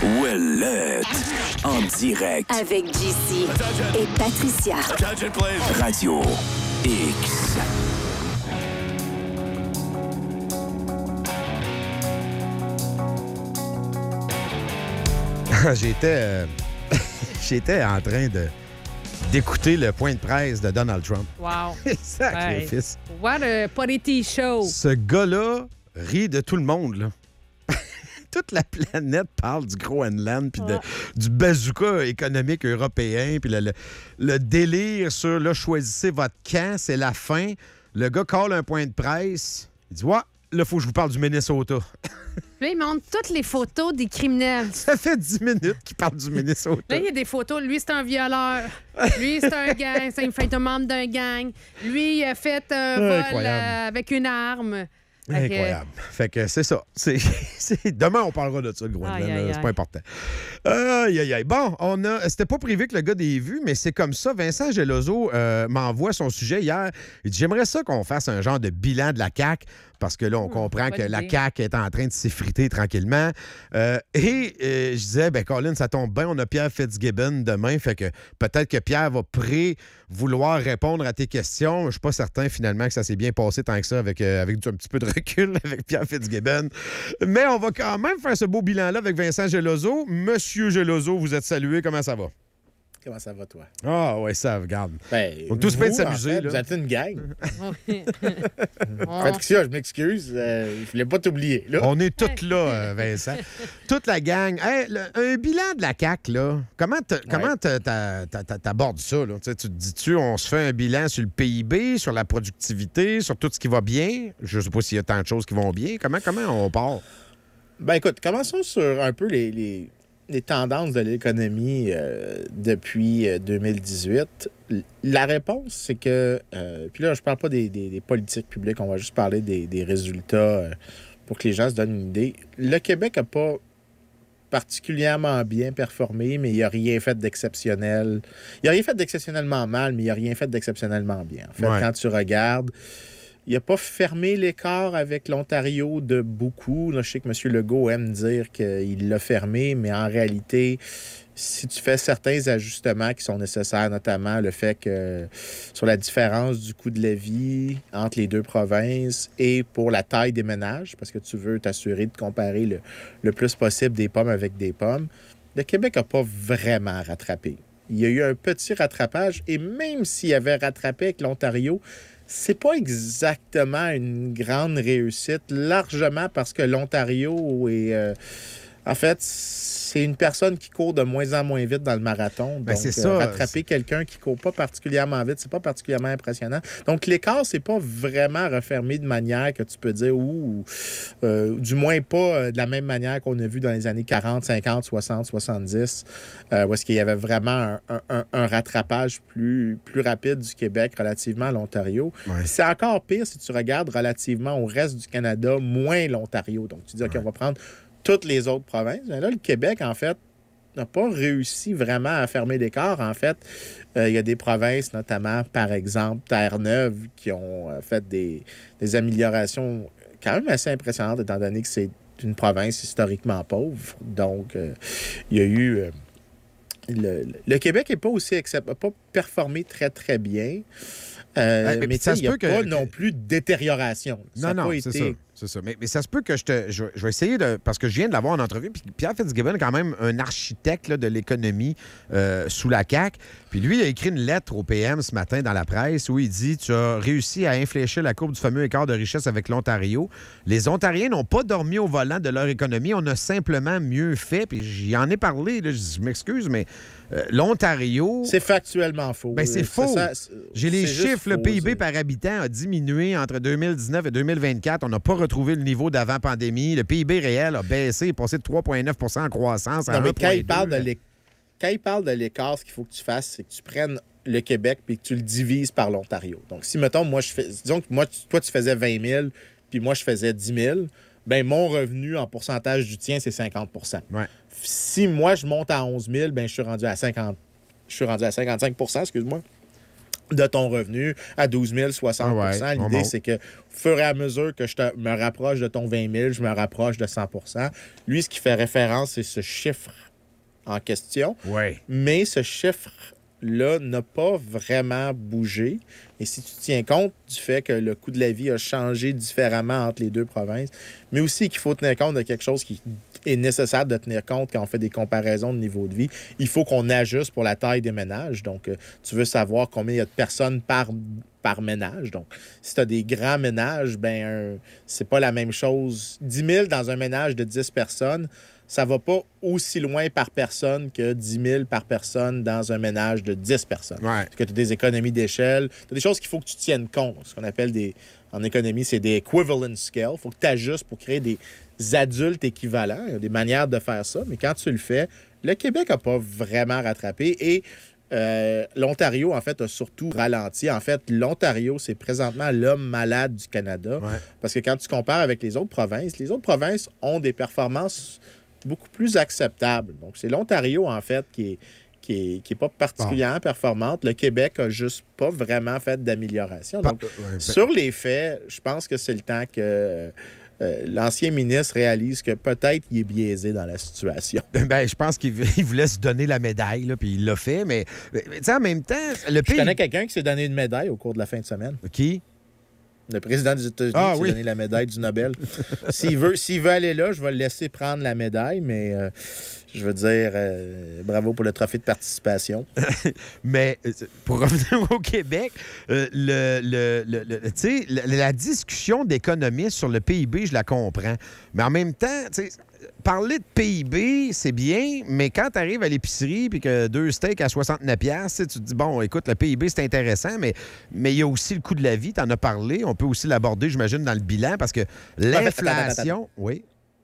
Ouellette. En direct. Avec JC et Patricia. Radio X. J'étais en train d'écouter le point de presse de Donald Trump. Wow. Sacrifice. Hey. What a political show. Ce gars-là rit de tout le monde, là. Toute la planète parle du Groenland, puis du bazooka économique européen, puis le délire sur, là, choisissez votre camp, c'est la fin. Le gars colle un point de presse. Il dit, ouais, là, il faut que je vous parle du Minnesota. Là, il montre toutes les photos des criminels. Ça fait 10 minutes qu'il parle du Minnesota. Là, il y a des photos. Lui, c'est un violeur. Lui, c'est un gang. C'est un membre d'un gang. Lui, il a fait un vol avec une arme. Incroyable. Fait que c'est ça. Demain, on parlera de ça, le Groenland. C'est pas important. Bon, c'était pas prévu que le gars des vues, mais c'est comme ça. Vincent Geloso m'envoie son sujet hier. Il dit, j'aimerais ça qu'on fasse un genre de bilan de la CAQ, parce que là, on comprend que la CAQ est en train de s'effriter tranquillement. Je disais, Colin, ça tombe bien, on a Pierre Fitzgibbon demain, fait que peut-être que Pierre va vouloir répondre à tes questions. Je suis pas certain, finalement, que ça s'est bien passé tant que ça avec un petit peu de recul avec Pierre Fitzgibbon. Mais on va quand même faire ce beau bilan-là avec Vincent Geloso. Monsieur Geloso, vous êtes salué. Comment ça va? Comment ça va, toi? Ah, ouais, ça, regarde. On est tous prêts de s'amuser. Vous êtes une gang. Patricia, je m'excuse. Je voulais pas t'oublier. Là. On est tous là, Vincent. Toute la gang. Hey, un bilan de la CAQ, là. Comment t'abordes ça? Là? Tu te dis-tu, on se fait un bilan sur le PIB, sur la productivité, sur tout ce qui va bien? Je sais pas s'il y a tant de choses qui vont bien. Comment on part? Écoute, commençons sur un peu les tendances de l'économie depuis 2018. La réponse, c'est que... puis là, je parle pas des politiques publiques, on va juste parler des résultats pour que les gens se donnent une idée. Le Québec n'a pas particulièrement bien performé, mais il n'a rien fait d'exceptionnel. Il n'a rien fait d'exceptionnellement mal, mais il n'a rien fait d'exceptionnellement bien. En fait, quand tu regardes... Il n'a pas fermé l'écart avec l'Ontario de beaucoup. Là, je sais que M. Legault aime dire qu'il l'a fermé, mais en réalité, si tu fais certains ajustements qui sont nécessaires, notamment le fait que sur la différence du coût de la vie entre les deux provinces et pour la taille des ménages, parce que tu veux t'assurer de comparer le plus possible des pommes avec des pommes, le Québec n'a pas vraiment rattrapé. Il y a eu un petit rattrapage, et même s'il avait rattrapé avec l'Ontario, c'est pas exactement une grande réussite, largement parce que l'Ontario est... en fait, c'est une personne qui court de moins en moins vite dans le marathon. Donc, c'est ça, rattraper quelqu'un qui court pas particulièrement vite, c'est pas particulièrement impressionnant. Donc, l'écart, c'est pas vraiment refermé de manière que tu peux dire du moins pas de la même manière qu'on a vu dans les années 40, 50, 60, 70, où est-ce qu'il y avait vraiment un rattrapage plus rapide du Québec relativement à l'Ontario. Ouais. C'est encore pire si tu regardes relativement au reste du Canada, moins l'Ontario. Donc, tu dis, OK, on va prendre toutes les autres provinces. Mais là, le Québec, en fait, n'a pas réussi vraiment à fermer l'écart. En fait, il y a des provinces, notamment, par exemple, Terre-Neuve, qui ont fait des améliorations quand même assez impressionnantes, étant donné que c'est une province historiquement pauvre. Donc, il y a eu... Le Québec n'est pas aussi n'a pas performé très, très bien. Mais il n'y a pas non plus de détérioration. Ça n'a pas été... C'est ça. Mais ça se peut que je vais essayer de... Parce que je viens de l'avoir en entrevue. Puis Pierre Fitzgibbon est quand même un architecte là, de l'économie sous la CAQ. Puis lui, il a écrit une lettre au PM ce matin dans la presse où il dit « Tu as réussi à infléchir la courbe du fameux écart de richesse avec l'Ontario. Les Ontariens n'ont pas dormi au volant de leur économie. On a simplement mieux fait. » Puis j'y en ai parlé. Là, je m'excuse, mais l'Ontario... C'est factuellement faux. C'est faux. J'ai les chiffres. Le PIB par habitant a diminué entre 2019 et 2024. On n'a pas retrouvé le niveau d'avant-pandémie. Le PIB réel a baissé, passé de 3,9 en croissance à 1,2. Quand il parle de l'écart, ce qu'il faut que tu fasses, c'est que tu prennes le Québec et que tu le divises par l'Ontario. Donc, si, mettons, disons que toi, tu faisais 20 000 puis moi, je faisais 10 000, bien, mon revenu en pourcentage du tien, c'est 50 %. Ouais. Si moi, je monte à 11 000, bien, je suis rendu à 55 %, excuse-moi. de ton revenu à 12 000, 60 L'idée, c'est que, au fur et à mesure que je me rapproche de ton 20 000, je me rapproche de 100 Lui, ce qui fait référence, c'est ce chiffre en question. Ouais. Mais ce chiffre-là n'a pas vraiment bougé. Et si tu tiens compte du fait que le coût de la vie a changé différemment entre les deux provinces, mais aussi qu'il faut tenir compte de quelque chose qui est nécessaire de tenir compte quand on fait des comparaisons de niveau de vie, il faut qu'on ajuste pour la taille des ménages. Donc, tu veux savoir combien il y a de personnes par ménage. Donc, si tu as des grands ménages, c'est pas la même chose. 10 000 dans un ménage de 10 personnes, ça va pas aussi loin par personne que 10 000 par personne dans un ménage de 10 personnes. Ouais. Parce que tu as des économies d'échelle. Tu as des choses qu'il faut que tu tiennes compte. Ce qu'on appelle en économie, c'est des equivalent scale. Il faut que tu ajustes pour créer des adultes équivalents. Il y a des manières de faire ça, mais quand tu le fais, le Québec n'a pas vraiment rattrapé et l'Ontario, en fait, a surtout ralenti. En fait, l'Ontario, c'est présentement l'homme malade du Canada. Ouais. Parce que quand tu compares avec les autres provinces ont des performances beaucoup plus acceptables. Donc, c'est l'Ontario, en fait, qui est pas particulièrement performante. Le Québec a juste pas vraiment fait d'amélioration. Donc, sur les faits, je pense que c'est le temps que l'ancien ministre réalise que peut-être il est biaisé dans la situation. Je pense qu'il voulait se donner la médaille, là, puis il l'a fait, mais en même temps, le pays... Je connais quelqu'un qui s'est donné une médaille au cours de la fin de semaine. Qui? Le président des États-Unis s'est donné la médaille du Nobel. S'il veut aller là, je vais le laisser prendre la médaille, mais je veux dire bravo pour le trophée de participation. Mais pour revenir au Québec, la discussion d'économistes sur le PIB, je la comprends. Mais en même temps, parler de PIB, c'est bien, mais quand tu arrives à l'épicerie et que 2 steaks à 69$, tu te dis, bon, écoute, le PIB, c'est intéressant, mais il y a aussi le coût de la vie, tu en as parlé. On peut aussi l'aborder, j'imagine, dans le bilan, parce que l'inflation... Oui.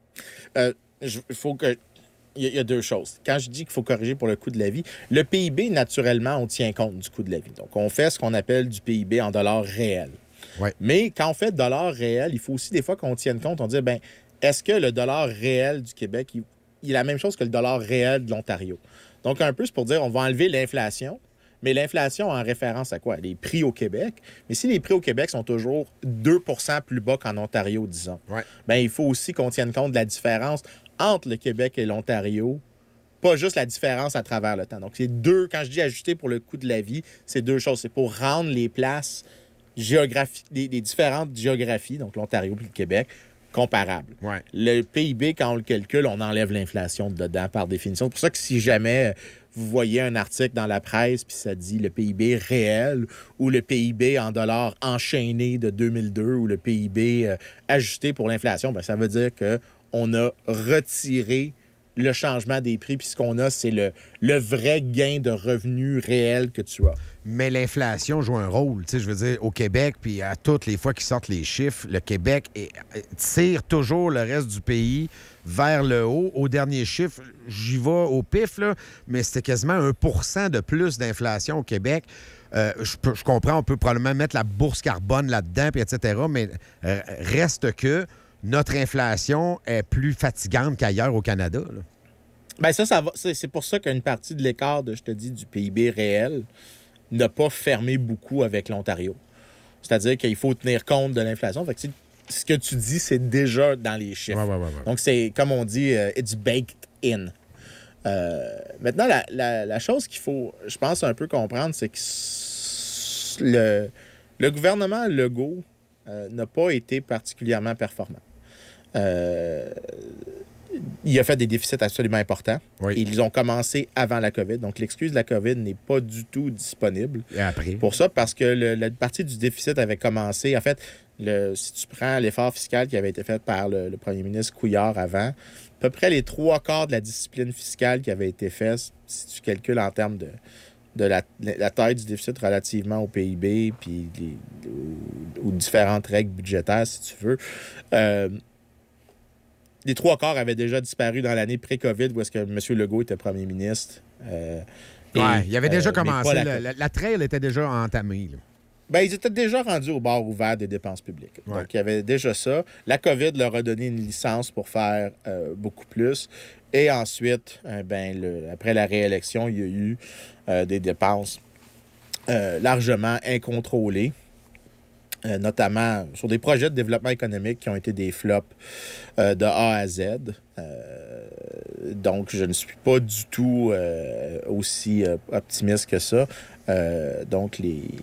Il y a deux choses. Quand je dis qu'il faut corriger pour le coût de la vie, le PIB, naturellement, on tient compte du coût de la vie. Donc, on fait ce qu'on appelle du PIB en dollars réels. Ouais. Mais quand on fait dollars réels, il faut aussi des fois qu'on tienne compte, on dit, est-ce que le dollar réel du Québec, il est la même chose que le dollar réel de l'Ontario? Donc, un peu, c'est pour dire, on va enlever l'inflation, mais l'inflation en référence à quoi? Les prix au Québec. Mais si les prix au Québec sont toujours 2 % plus bas qu'en Ontario, disons, il faut aussi qu'on tienne compte de la différence entre le Québec et l'Ontario, pas juste la différence à travers le temps. Donc, c'est quand je dis ajuster pour le coût de la vie, c'est deux choses. C'est pour rendre les places des différentes géographies, donc l'Ontario et le Québec, comparables. Ouais. Le PIB, quand on le calcule, on enlève l'inflation dedans par définition. C'est pour ça que si jamais vous voyez un article dans la presse puis ça dit le PIB réel ou le PIB en dollars enchaîné de 2002 ou le PIB ajusté pour l'inflation, ça veut dire qu'on a retiré le changement des prix, puis ce qu'on a, c'est le vrai gain de revenus réel que tu as. Mais l'inflation joue un rôle. Je veux dire, au Québec, puis à toutes les fois qu'ils sortent les chiffres, le Québec tire toujours le reste du pays vers le haut. Au dernier chiffre, j'y vais au pif, là, mais c'était quasiment 1 % de plus d'inflation au Québec. Je comprends, on peut probablement mettre la bourse carbone là-dedans, puis etc., mais reste que notre inflation est plus fatigante qu'ailleurs au Canada. Là. Ça va. C'est pour ça qu'une partie de l'écart, je te dis, du PIB réel n'a pas fermé beaucoup avec l'Ontario. C'est-à-dire qu'il faut tenir compte de l'inflation. Fait que, ce que tu dis, c'est déjà dans les chiffres. Ouais. Donc, c'est, comme on dit, it's baked in. Maintenant, la chose qu'il faut, je pense, un peu comprendre, c'est que le gouvernement Legault n'a pas été particulièrement performant. Il a fait des déficits absolument importants. Oui. Ils ont commencé avant la COVID. Donc, l'excuse de la COVID n'est pas du tout disponible. Et après? Pour ça, parce que la partie du déficit avait commencé... En fait, si tu prends l'effort fiscal qui avait été fait par le premier ministre Couillard avant, à peu près les 3/4 de la discipline fiscale qui avait été faite, si tu calcules en termes de la taille du déficit relativement au PIB puis aux différentes règles budgétaires, si tu veux... les 3/4 avaient déjà disparu dans l'année pré-COVID où est-ce que M. Legault était premier ministre. Il avait déjà commencé. La trail était déjà entamée. Ils étaient déjà rendus au bord ouvert des dépenses publiques. Ouais. Donc, il y avait déjà ça. La COVID leur a donné une licence pour faire beaucoup plus. Et ensuite, après la réélection, il y a eu des dépenses largement incontrôlés, notamment sur des projets de développement économique qui ont été des flops de A à Z. Donc, je ne suis pas du tout aussi optimiste que ça. Donc,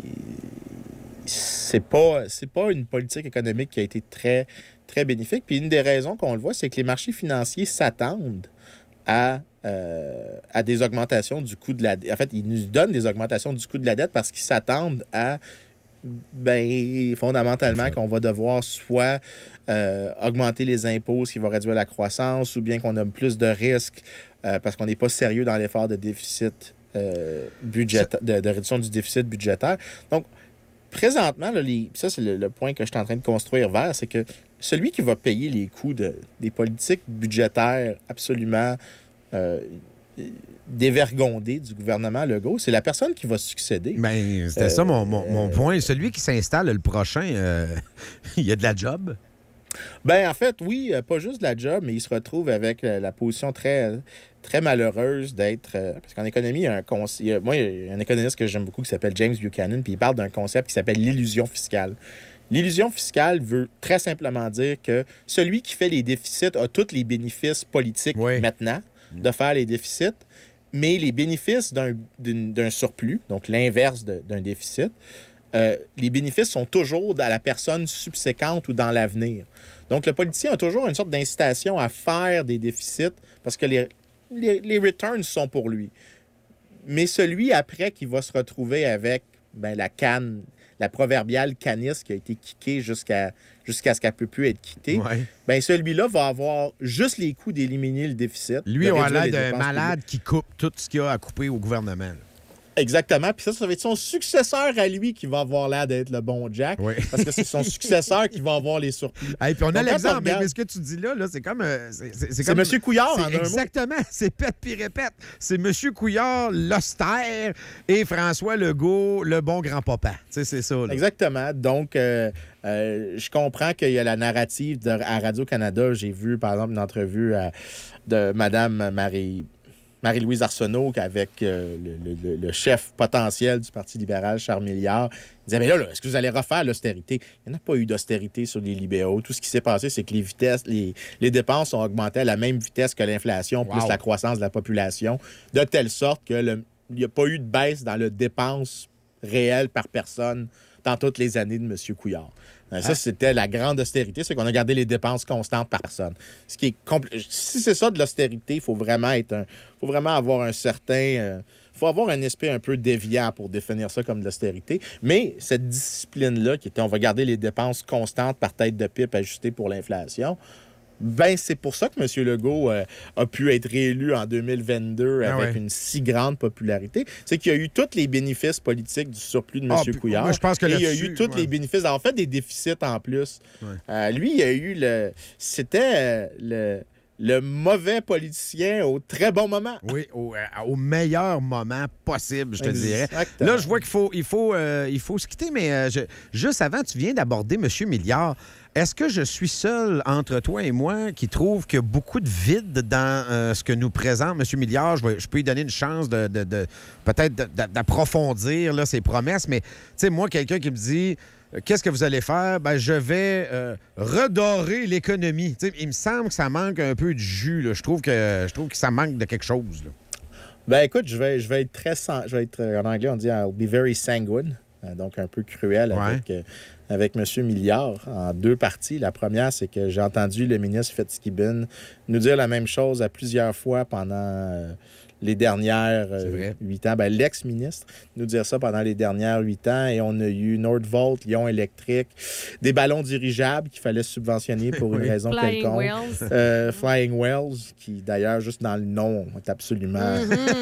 c'est pas une politique économique qui a été très, très bénéfique. Puis une des raisons qu'on le voit, c'est que les marchés financiers s'attendent à des augmentations du coût de la dette. En fait, ils nous donnent des augmentations du coût de la dette parce qu'ils s'attendent à, fondamentalement, qu'on va devoir soit augmenter les impôts, ce qui va réduire la croissance, ou bien qu'on a plus de risques parce qu'on n'est pas sérieux dans l'effort de déficit budgétaire, de réduction du déficit budgétaire. Donc, présentement, là, ça, c'est le point que je suis en train de construire vers, c'est que celui qui va payer les coûts des politiques budgétaires absolument dévergondées du gouvernement Legault, c'est la personne qui va succéder. Bien, c'était ça mon point. Celui qui s'installe le prochain, il y a de la job. En fait, oui, pas juste de la job, mais il se retrouve avec la position très, très malheureuse d'être... parce qu'en économie, il y a un économiste que j'aime beaucoup qui s'appelle James Buchanan, puis il parle d'un concept qui s'appelle l'illusion fiscale. L'illusion fiscale veut très simplement dire que celui qui fait les déficits a tous les bénéfices politiques maintenant de faire les déficits, mais les bénéfices d'un surplus, donc l'inverse d'un déficit, les bénéfices sont toujours dans la personne subséquente ou dans l'avenir. Donc, le politicien a toujours une sorte d'incitation à faire des déficits parce que les returns sont pour lui. Mais celui après qui va se retrouver avec la canne, la proverbiale canisse qui a été kickée jusqu'à ce qu'elle ne peut plus être quittée, celui-là va avoir juste les coûts d'éliminer le déficit. Lui, on a l'air d'un malade qui coupe tout ce qu'il y a à couper au gouvernement. Là. Exactement. Puis ça va être son successeur à lui qui va avoir l'air d'être le bon Jack. Oui. Parce que c'est son successeur qui va avoir les surplus. Et puis on a l'exemple, mais ce que tu dis là c'est comme... c'est comme M. Couillard, en un mot. Exactement. C'est pète puis répète. C'est M. Couillard, l'austère, et François Legault, le bon grand-papa. C'est ça. Là. Exactement. Donc, je comprends qu'il y a la narrative à Radio-Canada. J'ai vu, par exemple, une entrevue de Mme Marie-Louise Arsenault avec le chef potentiel du Parti libéral, Charles Milliard. Il disait, mais là, est-ce que vous allez refaire l'austérité? Il n'y en a pas eu d'austérité sur les libéraux. Tout ce qui s'est passé, c'est que les dépenses ont augmenté à la même vitesse que l'inflation, plus la croissance de la population, de telle sorte qu'il n'y a pas eu de baisse dans les dépenses réelles par personne dans toutes les années de M. Couillard. Ça, c'était la grande austérité, c'est qu'on a gardé les dépenses constantes par personne. Ce qui est si c'est ça de l'austérité, il faut vraiment avoir un certain... faut avoir un esprit un peu déviant pour définir ça comme de l'austérité. Mais cette discipline-là, qui était on va garder les dépenses constantes par tête de pipe ajustées pour l'inflation, c'est pour ça que M. Legault a pu être réélu en 2022 avec une si grande popularité. C'est qu'il y a eu tous les bénéfices politiques du surplus de M. Couillard. Moi, je pense que il y a eu tous les bénéfices. En fait, des déficits en plus. Lui, il y a eu c'était le mauvais politicien au très bon moment. Oui, au meilleur moment possible, je te dirais. Là, je vois qu'il faut se quitter, mais juste avant, tu viens d'aborder M. Milliard. Est-ce que je suis seul entre toi et moi qui trouve qu'il y a beaucoup de vide dans ce que nous présente M. Milliard? Je peux lui donner une chance peut-être d'approfondir là, ses promesses, mais tu sais, moi, quelqu'un qui me dit qu'est-ce que vous allez faire? Je vais redorer l'économie. T'sais, il me semble que ça manque un peu de jus. Là. Je trouve que ça manque de quelque chose. Là. Écoute, je vais être très... Je vais être, en anglais, on dit « I'll be very sanguine », donc un peu cruel avec M. Milliard en deux parties. La première, c'est que j'ai entendu le ministre Fitzgibbon nous dire la même chose à plusieurs fois pendant... les dernières 8 ans. L'ex-ministre nous dire ça pendant les dernières 8 ans. Et on a eu Nordvolt, Lyon Électrique, des ballons dirigeables qu'il fallait subventionner pour une raison quelconque. Flying Wells, qui d'ailleurs, juste dans le nom, est absolument...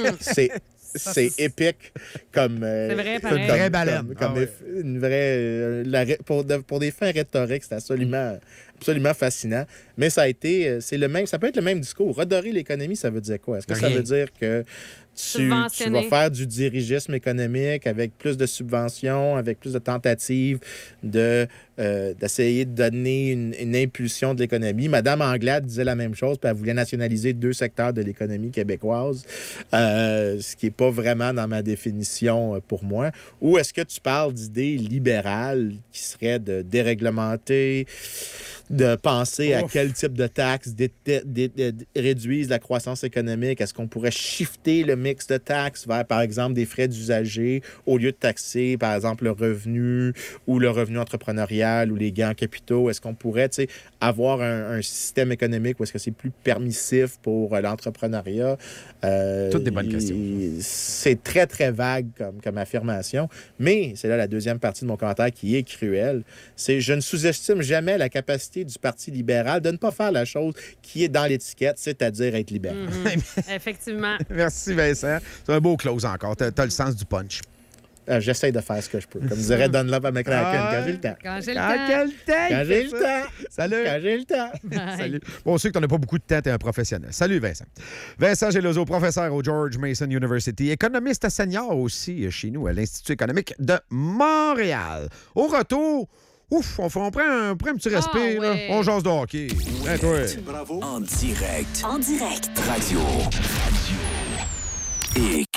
C'est épique comme... c'est vrai, pareil. Une vraie baleine. Une vraie... pour des fins rhétoriques, c'est absolument fascinant. Mais ça peut être le même discours. Redorer l'économie, ça veut dire quoi? Est-ce que ça veut dire que tu vas faire du dirigisme économique avec plus de subventions, avec plus de tentatives d'essayer de donner une impulsion de l'économie? Madame Anglade disait la même chose, puis elle voulait nationaliser 2 secteurs de l'économie québécoise, ce qui n'est pas vraiment dans ma définition pour moi. Ou est-ce que tu parles d'idées libérales qui seraient de déréglementer, de penser à quel type de taxes réduisent la croissance économique? Est-ce qu'on pourrait shifter le mix de taxes vers, par exemple, des frais d'usager au lieu de taxer, par exemple, le revenu ou le revenu entrepreneurial ou les gains en capitaux? Est-ce qu'on pourrait avoir un système économique où est-ce que c'est plus permissif pour l'entrepreneuriat? Toutes des bonnes questions. C'est très, très vague comme affirmation, mais c'est là la deuxième partie de mon commentaire qui est cruelle. C'est je ne sous-estime jamais la capacité du Parti libéral de ne pas faire la chose qui est dans l'étiquette, c'est-à-dire être libéral. Effectivement. Merci, Vincent. C'est un beau close encore. T'as le sens du punch. J'essaie de faire ce que je peux. Comme dirait Dunlop à McCracken, quand j'ai le temps. Quand j'ai le temps. Salut. Quand j'ai le temps. Salut. Bon, on sait que tu n'as pas beaucoup de temps, tu es un professionnel. Salut, Vincent. Vincent Geloso, professeur au George Mason University, économiste senior aussi chez nous à l'Institut économique de Montréal. Au retour, on prend un petit respect. Là. On jase de hockey. Bravo. En direct. En direct. Radio. X.